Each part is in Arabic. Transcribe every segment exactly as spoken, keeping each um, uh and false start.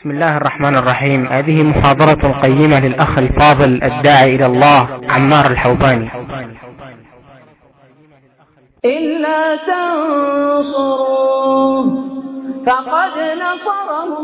بسم الله الرحمن الرحيم. هذه محاضرة قيمة للأخ الفاضل الداعي إلى الله عمار الحوباني. إلا تنصروه فقد نصره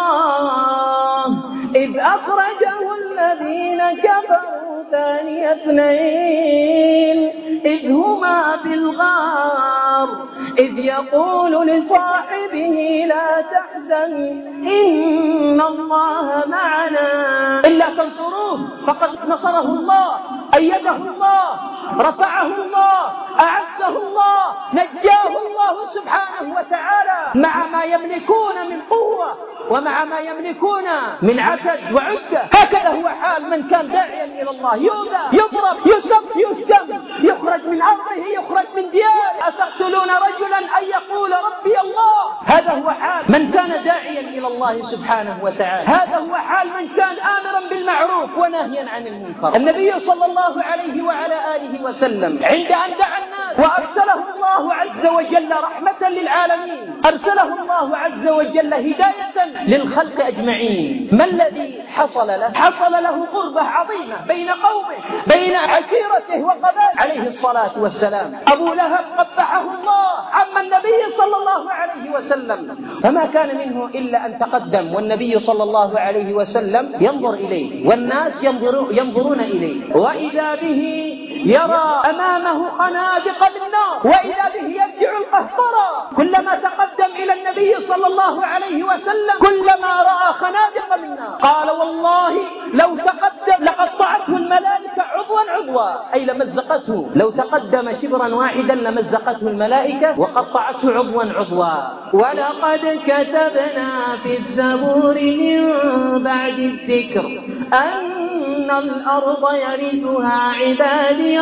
الله إذ أخرجه الذين كفروا ثاني اثنين إذ هما في الغار إذ يقول لصاحبه لا تحزن إن الله معنا. إلا تنصروه فقد نصره الله، أيده الله، رفعه الله، أعزه الله، نجاه الله سبحانه وتعالى مع ما يملكون من قوة ومع ما يملكون من عدد وعدة. هكذا هو حال من كان داعيا إلى الله، يؤذى، يضرب، يسب، يشتم، يخرج من أرضه، يخرج من دياره. أتقتلون رجلا أن يقول ربي الله؟ هذا هو حال من كان داعيا إلى الله سبحانه وتعالى. هذا هو حال من كان آمرا بالمعروف ونهيا عن المنكر. النبي صلى الله عليه وعلى آله وسلم عند أن دعا الناس وأرسله الله عز وجل رحمة للعالمين، أرسله الله عز وجل هداية للخلق أجمعين. ما الذي حصل له؟ حصل له غربة عظيمة بين قومه، بين عشيرته وقبائله عليه الصلاة والسلام. أبو لهب قبحه الله عم النبي صلى الله عليه وسلم، فما كان منه إلا أن تقدم والنبي صلى الله عليه وسلم ينظر إليه والناس ينظرون إليه، وإذا به يرى أمامه خنادق من نار، وإذا به يرجع القهقرى. كلما تقدم إلى النبي صلى الله عليه وسلم كلما رأى خنادق من نار قال والله لو تقدم لقطعته الملائكة عضوا عضوا، أي لمزقته. لو تقدم شبرا واحدا لمزقته الملائكة وقطعته عضوا عضوا. ولقد كتبنا في الزبور من بعد الذكر أن الأرض يرثها عبادي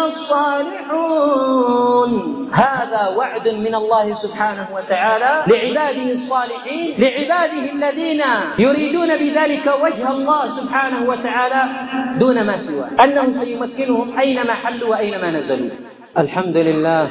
الصالحون. هذا وعد من الله سبحانه وتعالى لعباده الصالحين، لعباده الذين يريدون بذلك وجه الله سبحانه وتعالى دون ما سواه، أنه سيمكنهم أينما حلوا وأينما نزلوا. الحمد لله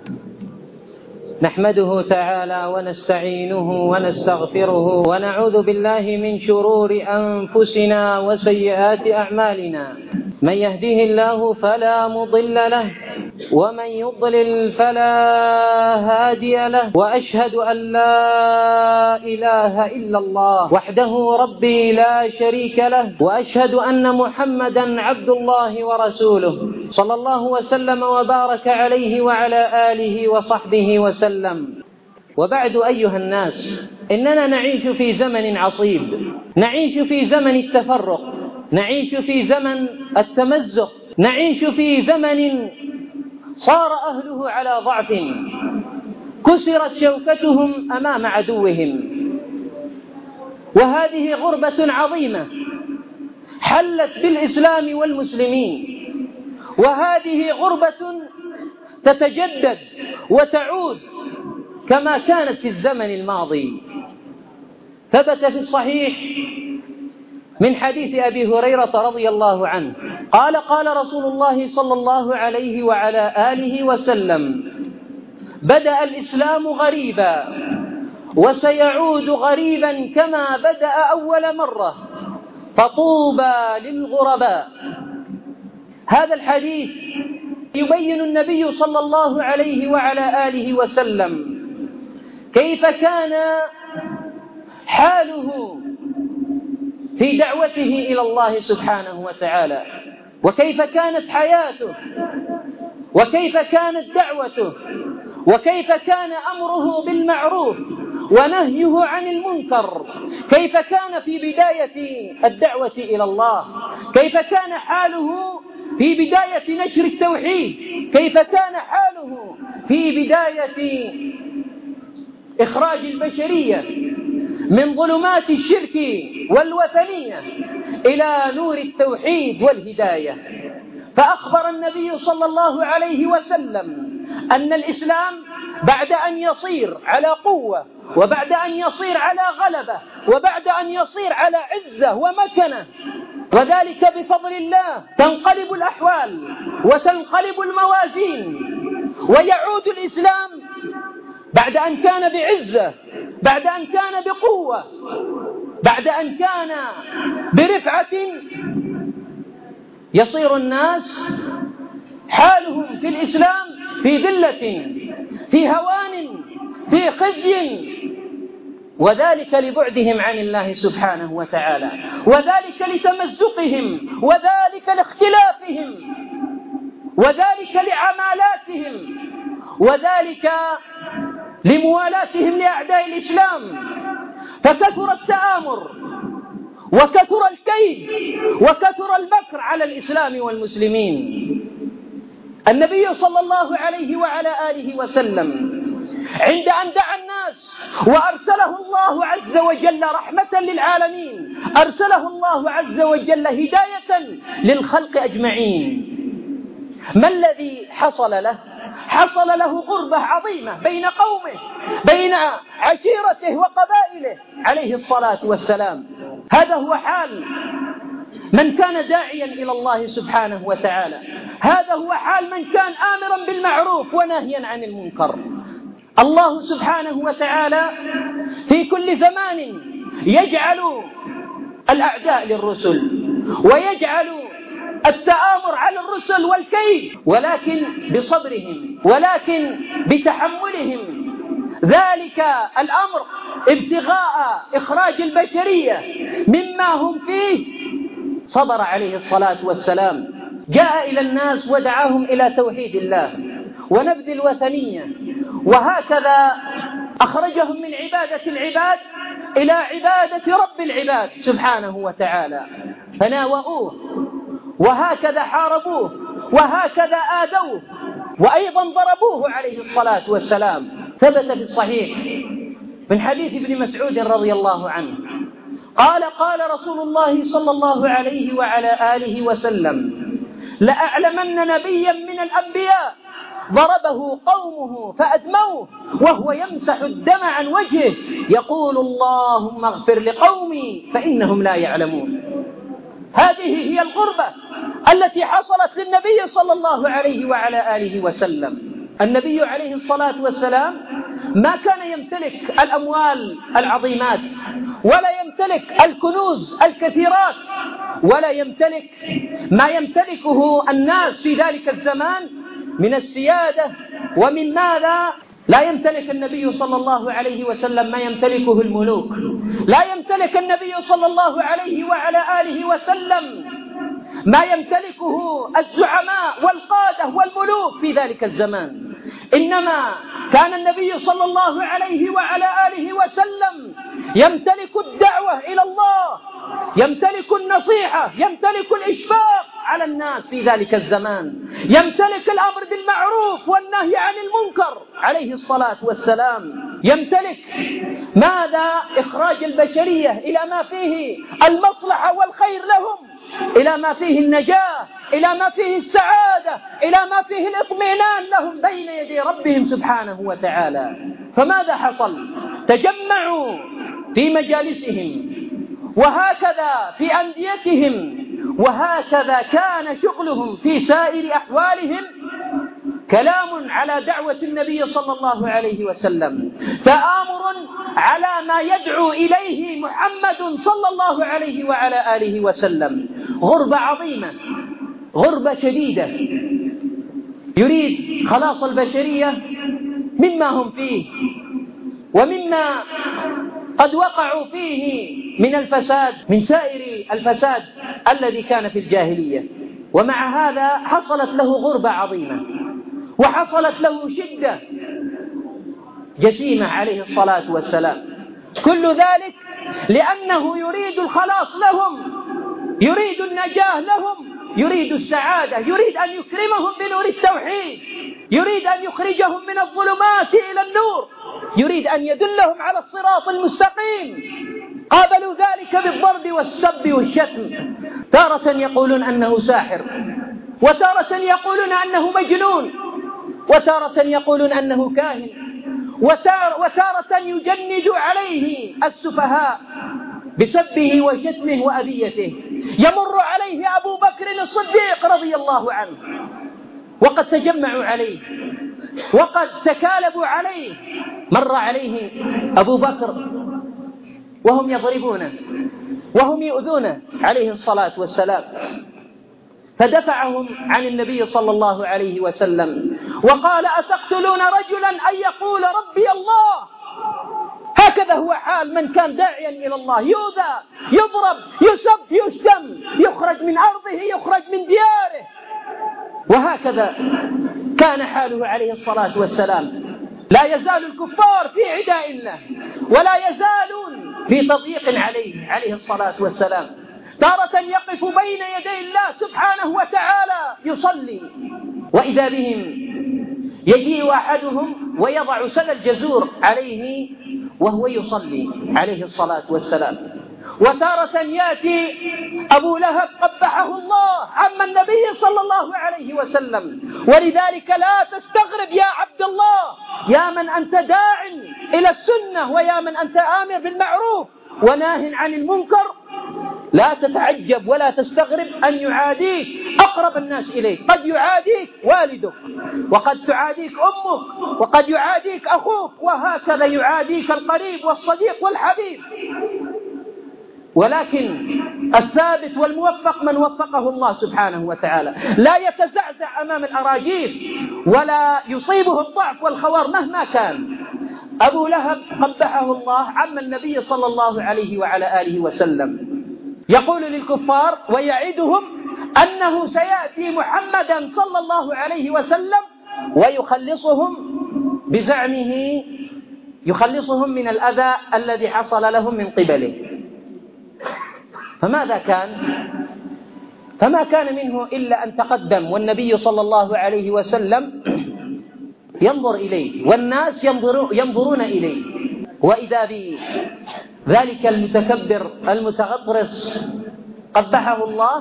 نحمده تعالى ونستعينه ونستغفره ونعوذ بالله من شرور أنفسنا وسيئات أعمالنا. من يهده الله فلا مضل له ومن يضلل فلا هادي له، وأشهد أن لا إله إلا الله وحده ربي لا شريك له، وأشهد أن محمدا عبد الله ورسوله صلى الله وسلم وبارك عليه وعلى آله وصحبه وسلم. وبعد أيها الناس، إننا نعيش في زمن عصيب، نعيش في زمن التفرق، نعيش في زمن التمزق، نعيش في زمن صار أهله على ضعف، كسرت شوكتهم أمام عدوهم. وهذه غربة عظيمة حلت بالإسلام والمسلمين، وهذه غربة تتجدد وتعود كما كانت في الزمن الماضي. ثبت في الصحيح من حديث أبي هريرة رضي الله عنه قال قال رسول الله صلى الله عليه وعلى آله وسلم: بدأ الإسلام غريبا وسيعود غريبا كما بدأ أول مرة، فطوبى للغرباء. هذا الحديث يبين النبي صلى الله عليه وعلى آله وسلم كيف كان حاله في دعوته إلى الله سبحانه وتعالى، وكيف كانت حياته، وكيف كانت دعوته، وكيف كان أمره بالمعروف ونهيه عن المنكر، كيف كان في بداية الدعوة إلى الله، كيف كان حاله في بداية نشر التوحيد، كيف كان حاله في بداية إخراج البشرية من ظلمات الشرك والوثنية إلى نور التوحيد والهداية. فأخبر النبي صلى الله عليه وسلم أن الإسلام بعد أن يصير على قوة، وبعد أن يصير على غلبة، وبعد أن يصير على عزة ومكنة، وذلك بفضل الله، تنقلب الأحوال وتنقلب الموازين، ويعود الإسلام بعد أن كان بعزة، بعد أن كان بقوة، بعد أن كان برفعة يصير الناس حالهم في الإسلام في ذلة، في هوان، في خزي، وذلك لبعدهم عن الله سبحانه وتعالى، وذلك لتمزقهم، وذلك لاختلافهم، وذلك لعمالاتهم، وذلك لموالاتهم لأعداء الإسلام. فكثر التآمر وكثر الكيد وكثر المكر على الإسلام والمسلمين. النبي صلى الله عليه وعلى آله وسلم عند أن دعا الناس وأرسله الله عز وجل رحمة للعالمين، أرسله الله عز وجل هداية للخلق أجمعين، ما الذي حصل له؟ حصل له غربة عظيمة بين قومه، بين عشيرته وقبائله عليه الصلاة والسلام. هذا هو حال من كان داعيا إلى الله سبحانه وتعالى، هذا هو حال من كان آمرا بالمعروف وناهيا عن المنكر. الله سبحانه وتعالى في كل زمان يجعل الأعداء للرسل ويجعل التآمر على الرسل والكيد، ولكن بصبرهم، ولكن بتحملهم ذلك الأمر ابتغاء إخراج البشرية مما هم فيه. صبر عليه الصلاة والسلام، جاء إلى الناس ودعاهم إلى توحيد الله ونبذ الوثنية، وهكذا أخرجهم من عبادة العباد إلى عبادة رب العباد سبحانه وتعالى، فناوؤوه، وهكذا حاربوه، وهكذا آذوه، وأيضا ضربوه عليه الصلاة والسلام. ثبت في الصحيح من حديث ابن مسعود رضي الله عنه قال قال رسول الله صلى الله عليه وعلى آله وسلم: لأعلمن نبيا من الأنبياء ضربه قومه فأدموه وهو يمسح الدم عن وجهه يقول: اللهم اغفر لقومي فإنهم لا يعلمون. هذه هي الغربة التي حصلت للنبي صلى الله عليه وعلى آله وسلم. النبي عليه الصلاة والسلام ما كان يمتلك الأموال العظيمات، ولا يمتلك الكنوز الكثيرات، ولا يمتلك ما يمتلكه الناس في ذلك الزمان من السيادة ومن ماذا. لا يمتلك النبي صلى الله عليه وسلم ما يمتلكه الملوك، لا يمتلك النبي صلى الله عليه وعلى آله وسلم ما يمتلكه الزعماء والقادة والملوك في ذلك الزمان. إنما كان النبي صلى الله عليه وعلى آله وسلم يمتلك الدعوة إلى الله، يمتلك النصيحة، يمتلك الإشفاق على الناس في ذلك الزمان، يمتلك الأمر بالمعروف والنهي عن المنكر عليه الصلاة والسلام، يمتلك ماذا؟ إخراج البشرية إلى ما فيه المصلحة والخير لهم، إلى ما فيه النجاة، إلى ما فيه السعادة، إلى ما فيه الاطمئنان لهم بين يدي ربهم سبحانه وتعالى. فماذا حصل؟ تجمعوا في مجالسهم، وهكذا في أنديتهم، وهكذا كان شغلهم في سائر أحوالهم كلام على دعوة النبي صلى الله عليه وسلم، تآمر على ما يدعو إليه محمد صلى الله عليه وعلى آله وسلم. غربة عظيمة، غربة شديدة، يريد خلاص البشرية مما هم فيه ومما قد وقعوا فيه من الفساد، من سائر الفساد الذي كان في الجاهلية. ومع هذا حصلت له غربة عظيمة، وحصلت له شدة جسيمة عليه الصلاة والسلام. كل ذلك لأنه يريد الخلاص لهم، يريد النجاة لهم، يريد السعادة، يريد أن يكرمهم بنور التوحيد، يريد أن يخرجهم من الظلمات إلى النور، يريد أن يدلهم على الصراط المستقيم. قابلوا ذلك بالضرب والسب والشتم، تارة يقولون أنه ساحر، وتارة يقولون أنه مجنون، وتارة يقولون أنه كاهن، وتارة يجند عليه السفهاء بسبه وشتمه وأذيته. يمر عليه أبو بكر الصديق رضي الله عنه وقد تجمعوا عليه وقد تكالبوا عليه، مر عليه أبو بكر وهم يضربونه وهم يؤذونه عليه الصلاة والسلام، فدفعهم عن النبي صلى الله عليه وسلم وقال: أتقتلون رجلا أن يقول ربي الله؟ هكذا هو حال من كان داعيا إلى الله، يؤذى، يضرب، يسب، يشتم، يخرج من أرضه، يخرج من دياره. وهكذا كان حاله عليه الصلاة والسلام. لا يزال الكفار في عداء الله، ولا يزالون في تضييق عليه عليه الصلاة والسلام. تارة يقف بين يدي الله سبحانه وتعالى يصلي، وإذا بهم يجيء أحدهم ويضع سل الجزور عليه وهو يصلي عليه الصلاة والسلام. وتارة يأتي أبو لهب قبحه الله عم النبي صلى الله عليه وسلم. ولذلك لا تستغرب يا عبد الله، يا من أنت داع إلى السنة، ويا من أنت آمر بالمعروف وناه عن المنكر، لا تتعجب ولا تستغرب أن يعاديك أقرب الناس إليك. قد يعاديك والدك، وقد تعاديك أمك، وقد يعاديك أخوك، وهكذا يعاديك القريب والصديق والحبيب. ولكن الثابت والموفق من وفقه الله سبحانه وتعالى، لا يتزعزع أمام الأراجيف ولا يصيبه الضعف والخوار مهما كان. أبو لهب قبحه الله عم النبي صلى الله عليه وعلى آله وسلم، يقول للكفار ويعدهم أنه سيأتي محمدا صلى الله عليه وسلم ويخلصهم بزعمه، يخلصهم من الأذى الذي حصل لهم من قبله. فماذا كان؟ فما كان منه إلا أن تقدم والنبي صلى الله عليه وسلم ينظر إليه والناس ينظرون إليه، وإذا بذلك المتكبر المتغطرس قبحه الله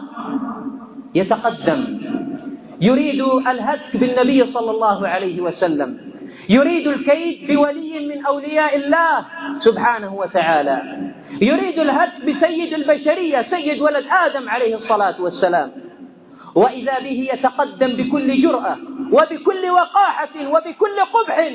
يتقدم، يريد الهتك بالنبي صلى الله عليه وسلم، يريد الكيد بولي من أولياء الله سبحانه وتعالى، يريد الهتك بسيد البشرية سيد ولد آدم عليه الصلاة والسلام. وإذا به يتقدم بكل جرأة وبكل وقاحة وبكل قبح،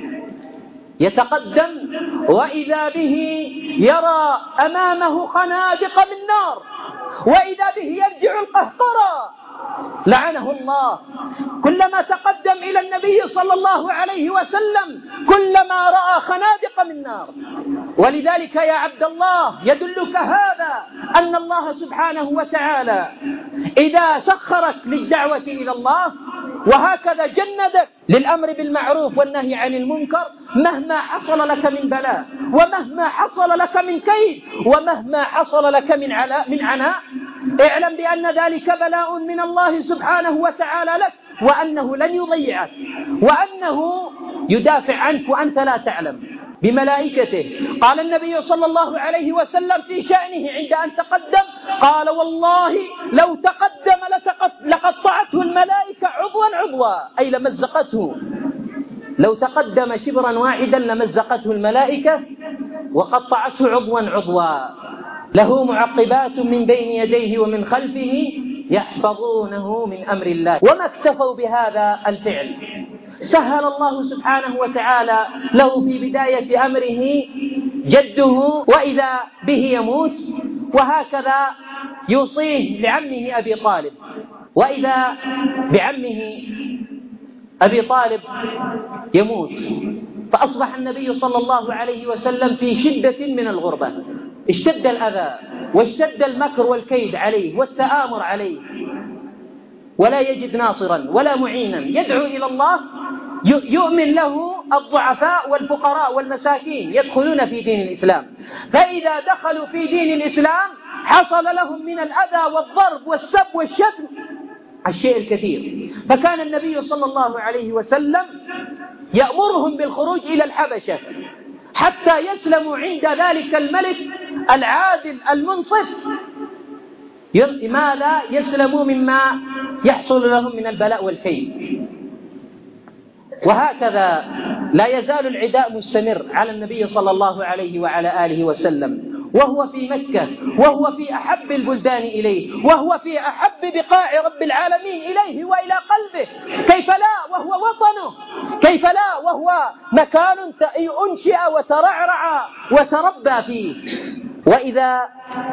يتقدم وإذا به يرى أمامه خنادق من نار، وإذا به يرجع القهقرى لعنه الله. كلما تقدم إلى النبي صلى الله عليه وسلم كلما رأى خنادق من نار. ولذلك يا عبد الله يدلك هذا أن الله سبحانه وتعالى إذا سخرك للدعوة إلى الله وهكذا جندك للأمر بالمعروف والنهي عن المنكر، مهما حصل لك من بلاء، ومهما حصل لك من كيد، ومهما حصل لك من علاء من عناء، اعلم بأن ذلك بلاء من الله سبحانه وتعالى لك، وأنه لن يضيعك، وأنه يدافع عنك وأنت لا تعلم بملائكته. قال النبي صلى الله عليه وسلم في شأنه عند أن تقدم، قال: والله لو تقدم لقطعته الملائكة عضوا عضوا، أي لمزقته. لو تقدم شبرا واحدا لمزقته الملائكة وقطعته عضوا عضوا. له معقبات من بين يديه ومن خلفه يحفظونه من أمر الله. وما اكتفوا بهذا الفعل، سهل الله سبحانه وتعالى له في بداية أمره جده وإذا به يموت، وهكذا يوصيه لعمه أبي طالب، وإذا بعمه أبي طالب يموت، فأصبح النبي صلى الله عليه وسلم في شدة من الغربة، اشتد الأذى واشتد المكر والكيد عليه والتآمر عليه، ولا يجد ناصرا ولا معينا يدعو إلى الله يؤمن له الضعفاء والفقراء والمساكين يدخلون في دين الإسلام. فإذا دخلوا في دين الإسلام حصل لهم من الأذى والضرب والسب والشتم الشيء الكثير. فكان النبي صلى الله عليه وسلم يأمرهم بالخروج إلى الحبشة حتى يسلموا عند ذلك الملك العادل المنصف، ماذا يسلموا مما يحصل لهم من البلاء والكيد. وهكذا لا يزال العداء مستمر على النبي صلى الله عليه وعلى آله وسلم، وهو في مكة، وهو في أحب البلدان إليه، وهو في أحب بقاع رب العالمين إليه وإلى قلبه. كيف لا وهو وطنه، كيف لا وهو مكان أنشئ وترعرع وتربى فيه. وإذا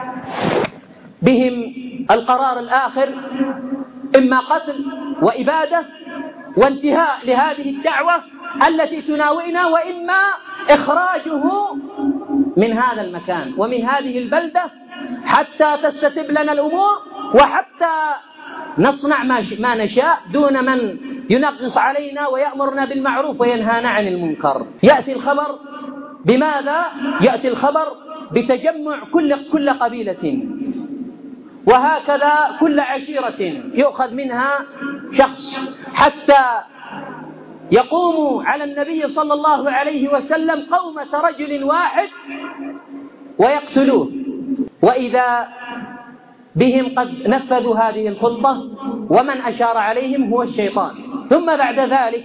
بهم القرار الآخر إما قتل وإبادة وانتهاء لهذه الدعوة التي تناوئنا، وإما إخراجه من هذا المكان ومن هذه البلدة حتى تستتب لنا الأمور، وحتى نصنع ما نشاء دون من ينقص علينا ويأمرنا بالمعروف وينهانا عن المنكر. يأتي الخبر بماذا؟ يأتي الخبر بتجمع كل كل قبيلة، وهكذا كل عشيرة يؤخذ منها شخص، حتى يقوم على النبي صلى الله عليه وسلم قومة رجل واحد ويقتلوه، وإذا بهم قد نفذوا هذه الخطة ومن أشار عليهم هو الشيطان. ثم بعد ذلك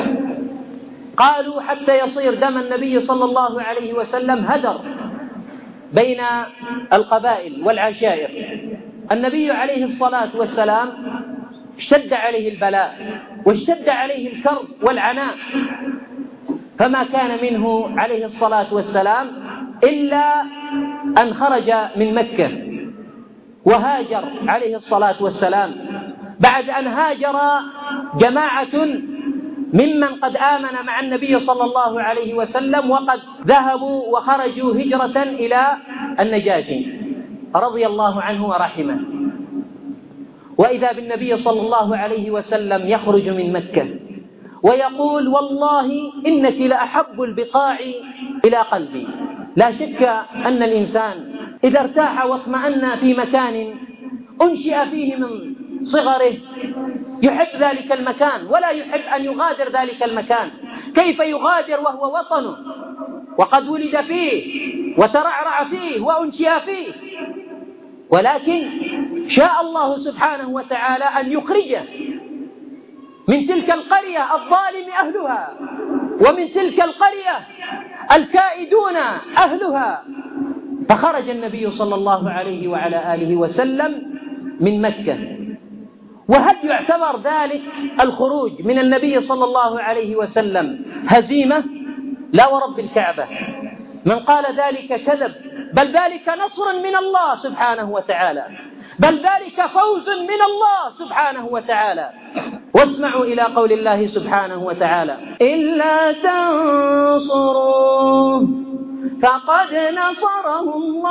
قالوا حتى يصير دم النبي صلى الله عليه وسلم هدر بين القبائل والعشائر. النبي عليه الصلاة والسلام اشتد عليه البلاء واشتد عليه الكرب والعناء، فما كان منه عليه الصلاة والسلام إلا أن خرج من مكة وهاجر عليه الصلاة والسلام، بعد أن هاجر جماعة ممن قد آمن مع النبي صلى الله عليه وسلم وقد ذهبوا وخرجوا هجرة إلى النجاشي رضي الله عنه ورحمه. وإذا بالنبي صلى الله عليه وسلم يخرج من مكة ويقول: والله إنك لأحب البقاع إلى قلبي. لا شك أن الإنسان إذا ارتاح واطمأن في مكان أنشئ فيه من صغره يحب ذلك المكان ولا يحب أن يغادر ذلك المكان. كيف يغادر وهو وطنه وقد ولد فيه وترعرع فيه وأنشئ فيه؟ ولكن شاء الله سبحانه وتعالى أن يخرجه من تلك القرية الظالم أهلها ومن تلك القرية الكائدون أهلها، فخرج النبي صلى الله عليه وعلى آله وسلم من مكة. وهل يعتبر ذلك الخروج من النبي صلى الله عليه وسلم هزيمة؟ لا ورب الكعبة، من قال ذلك كذب، بل ذلك نصر من الله سبحانه وتعالى، بل ذلك فوز من الله سبحانه وتعالى. واسمعوا إلى قول الله سبحانه وتعالى: إلا تنصروه فقد نصره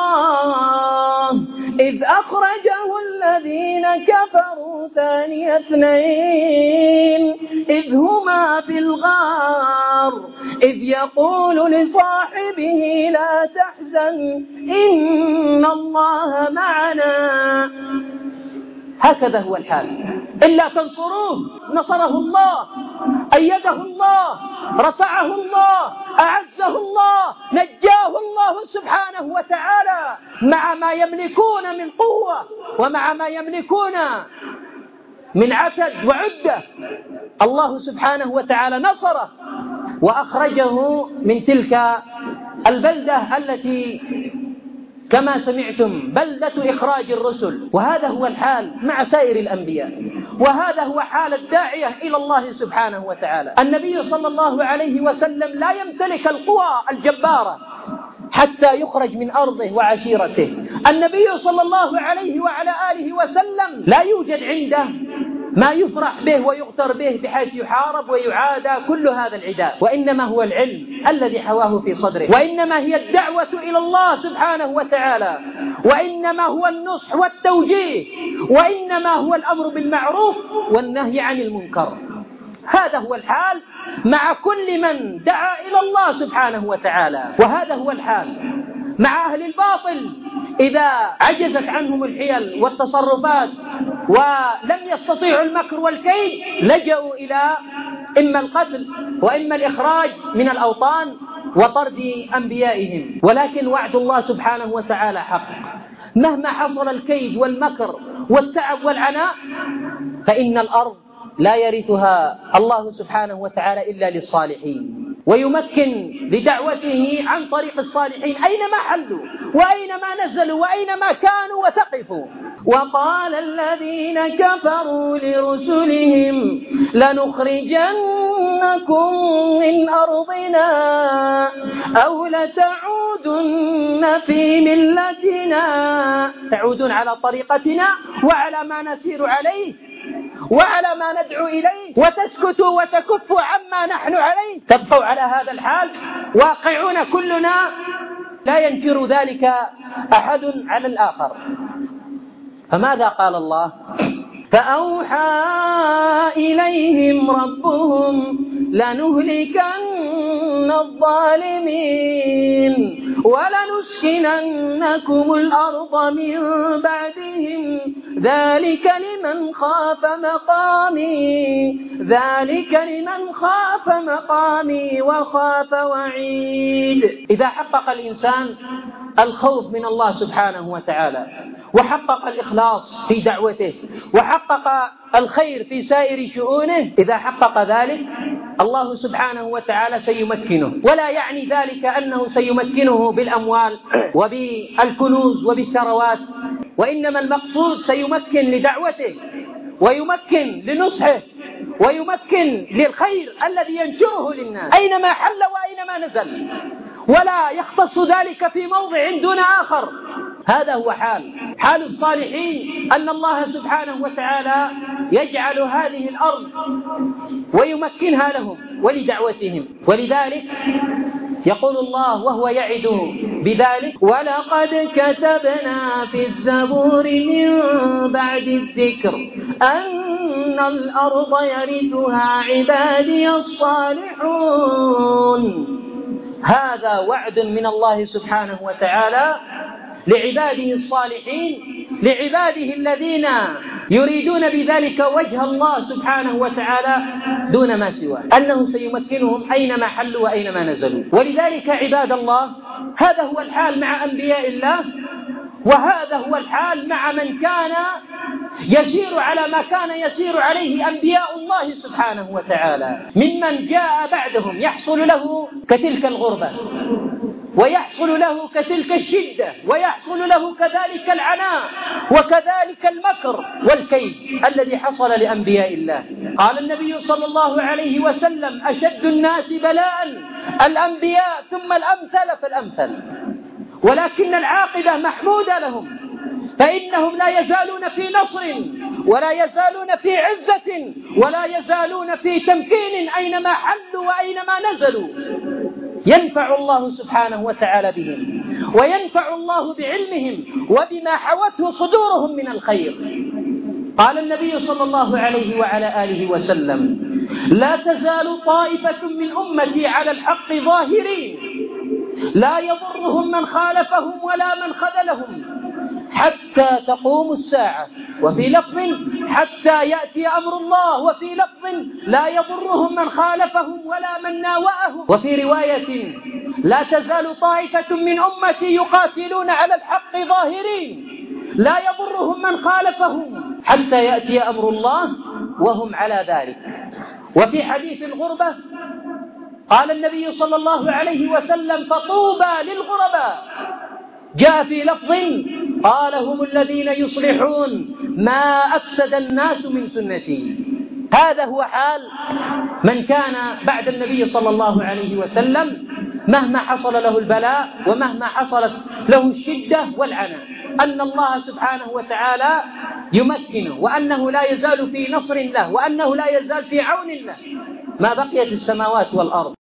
الله إذ أخرجه الذين كفروا ثاني اثنين إذ هما في الغار إذ يقول لصاحبه لا تحزن إن الله معنا. هكذا هو الحال. إلا تنصروه نصره الله، أيده الله، رفعه الله، أعزه الله، نجاه الله سبحانه وتعالى مع ما يملكون من قوة ومع ما يملكون من عتد وعدة. الله سبحانه وتعالى نصره وأخرجه من تلك البلدة التي كما سمعتم بلدة إخراج الرسل. وهذا هو الحال مع سائر الأنبياء، وهذا هو حال الداعية إلى الله سبحانه وتعالى. النبي صلى الله عليه وسلم لا يمتلك القوى الجبارة حتى يخرج من أرضه وعشيرته. النبي صلى الله عليه وعلى آله وسلم لا يوجد عنده ما يفرح به ويغتر به بحيث يحارب ويعادى كل هذا العداء، وإنما هو العلم الذي حواه في صدره، وإنما هي الدعوة إلى الله سبحانه وتعالى، وإنما هو النصح والتوجيه، وإنما هو الأمر بالمعروف والنهي عن المنكر. هذا هو الحال مع كل من دعا إلى الله سبحانه وتعالى، وهذا هو الحال مع أهل الباطل إذا عجزت عنهم الحيل والتصرفات ولم يستطيعوا المكر والكيد لجأوا إلى إما القتل وإما الإخراج من الأوطان وطرد أنبيائهم. ولكن وعد الله سبحانه وتعالى حق، مهما حصل الكيد والمكر والتعب والعناء فإن الأرض لا يرثها الله سبحانه وتعالى إلا للصالحين. ويمكن لدعوته عن طريق الصالحين أينما حلوا وأينما نزلوا وأينما كانوا وثقفوا. وقال الذين كفروا لرسلهم لنخرجنكم من أرضنا أو لتعودن في ملتنا، تعودون على طريقتنا وعلى ما نسير عليه وعلى ما ندعو إليه، وتسكتوا وتكفوا عما نحن عليه، تبقوا على هذا الحال واقعون كلنا، لا ينكر ذلك أحد على الآخر. فماذا قال الله؟ فأوحى إليهم ربهم لنهلكن الظالمين ولنسكننكم الأرض من بعدهم ذلك لمن خاف مقامي ذلك لمن خاف مقامي وخاف وعيد. إذا حقق الإنسان الخوف من الله سبحانه وتعالى وحقق الإخلاص في دعوته وحقق الخير في سائر شؤونه، إذا حقق ذلك الله سبحانه وتعالى سيمكنه، ولا يعني ذلك أنه سيمكنه بالأموال وبالكنوز وبالثروات، وإنما المقصود سيمكن لدعوته ويمكن لنصحه ويمكن للخير الذي ينشره للناس أينما حل وأينما نزل، ولا يختص ذلك في موضع دون آخر. هذا هو حال حال الصالحين، أن الله سبحانه وتعالى يجعل هذه الأرض ويمكنها لهم ولدعوتهم. ولذلك يقول الله وهو يعد بذلك: ولقد كتبنا في الزبور من بعد الذكر أن الأرض يرثها عبادي الصالحون. هذا وعد من الله سبحانه وتعالى لعباده الصالحين، لعباده الذين يريدون بذلك وجه الله سبحانه وتعالى دون ما سواه، أنه سيمكنهم أينما حلوا وأينما نزلوا. ولذلك عباد الله، هذا هو الحال مع أنبياء الله، وهذا هو الحال مع من كان يسير على ما كان يسير عليه أنبياء الله سبحانه وتعالى ممن جاء بعدهم، يحصل له كتلك الغربة ويحصل له كتلك الشدة ويحصل له كذلك العناء وكذلك المكر والكيد الذي حصل لأنبياء الله. قال النبي صلى الله عليه وسلم: أشد الناس بلاء الأنبياء ثم الأمثل فالأمثل، ولكن العاقبة محمودة لهم، فإنهم لا يزالون في نصر ولا يزالون في عزة ولا يزالون في تمكين أينما حلوا وأينما نزلوا. ينفع الله سبحانه وتعالى بهم، وينفع الله بعلمهم وبما حوته صدورهم من الخير. قال النبي صلى الله عليه وعلى آله وسلم: لا تزال طائفة من أمتي على الحق ظاهرين لا يضرهم من خالفهم ولا من خذلهم حتى تقوم الساعة. وفي لفظ: حتى يأتي أمر الله. وفي لفظ: لا يضرهم من خالفهم ولا من ناوأهم. وفي رواية: لا تزال طائفة من أمتي يقاتلون على الحق ظاهرين لا يضرهم من خالفهم حتى يأتي أمر الله وهم على ذلك. وفي حديث الغربة قال النبي صلى الله عليه وسلم: فطوبى للغرباء. جاء في لفظ: قال: هم الذين يصلحون ما أفسد الناس من سنتي. هذا هو حال من كان بعد النبي صلى الله عليه وسلم، مهما حصل له البلاء ومهما حصلت له الشدة والعناء، أن الله سبحانه وتعالى يمكنه، وأنه لا يزال في نصر له، وأنه لا يزال في عون له ما بقيت السماوات والأرض.